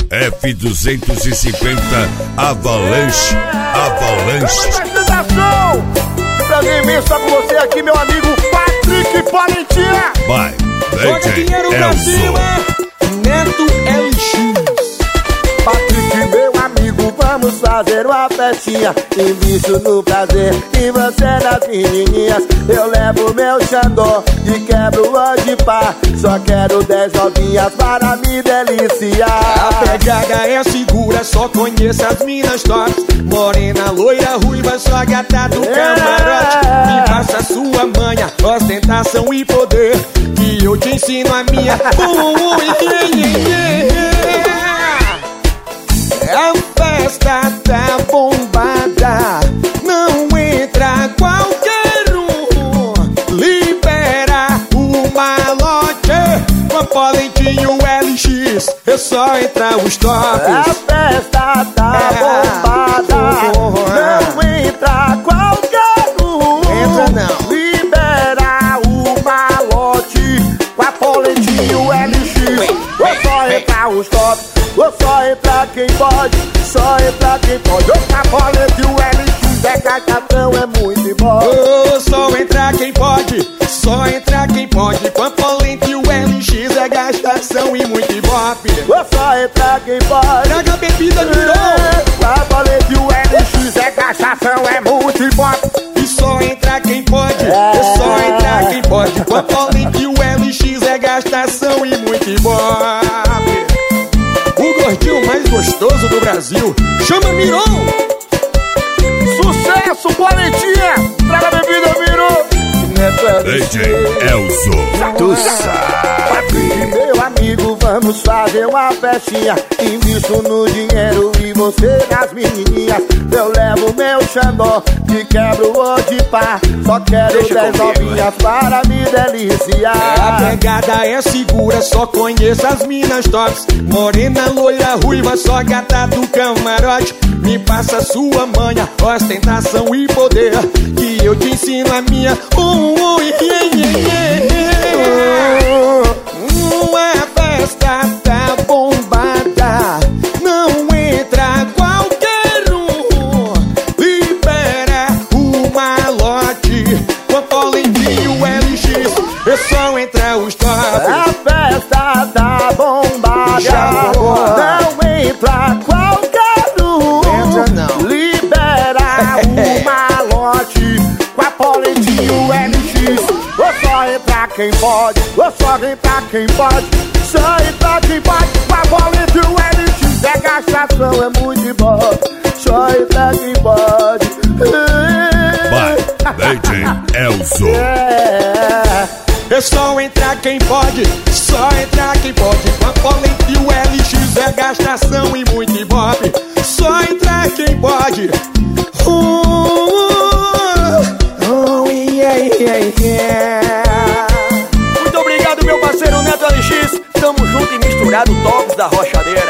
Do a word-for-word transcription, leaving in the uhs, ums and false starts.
F duzentos e cinquenta Avalanche. Avalanche. Que prazer imenso estar com você aqui, meu amigo Patrick Valentina. Vai, joga dinheiro pra cima, Neto L X. Patrick, meu amigo, vamos fazer uma festinha. Invisto no prazer e você nas menininhas. Eu levo meu xandó e quebro hoje pá. Só quero dez novinhas para me deliciar. A pegada é segura, só conheça as minas tops. Morena, loira, ruiva, só gata do camarote. Me faça sua manha, ostentação e poder, que eu te ensino a minha. Uh, uh, yeah, yeah, yeah. A festa tá bombada, não entra qualquer um. Libera o malote, com a Polentinho L X, é só entrar os tops. A festa tá bombada, não entra qualquer um. Entra não. Libera o malote, com a Polentinho L X, é só entrar os tops. Vou só entrar quem pode, só entrar quem pode. O Capolite, o L X é cacatão, é muito bom. Oh, só entrar quem pode, só entrar quem pode. Capolite, o L X é gastação e muito ibope. Vou só entrar quem pode. Traga bebida, virou. Capolite, o L X é gastação, é muito ibope. E só entrar quem pode, é só entrar quem pode. Capolite, o L X é gastação e muito ibope. O gordinho mais gostoso do Brasil, chama Miron. Sucesso, Polentinha. Traga bebida, Miron. D J Elzo. Tu sabe, meu amigo, vamos fazer uma festinha. Invisto no dinheiro e você nas menininhas. Eu levo meu xandó e quebro hoje pá. Só quero dez novinhas para me deliciar. A pegada é segura, só conheça as minas tops. Morena, loira, ruiva, só gata do camarote. Me passa sua manha, ostentação e poder, que eu te ensino a minha. Uh, uh, yeah, yeah, yeah. Uma festa tá bombada, não entra qualquer um. Libera o malote, com a Polentinho L X, é só entrar os tops. A festa tá bombada, não entra qualquer um. Entra não. Libera o malote, com a Polentinho L X. Vou só entrar quem pode, vou só entrar quem pode, só entrar quem pode. Com a Polentinho L X é gastação, é muito bom. Só entrar quem pode. Vai, D J Elzo. É. É só entrar quem pode, só entrar quem pode. Com a Polentinho L X é gastação e muito ibope. Só entrar quem pode. Uh, oh, yeah, yeah, yeah. Muito obrigado, meu parceiro Neto L X. Tamo junto e misturado, tops da Rochadeira.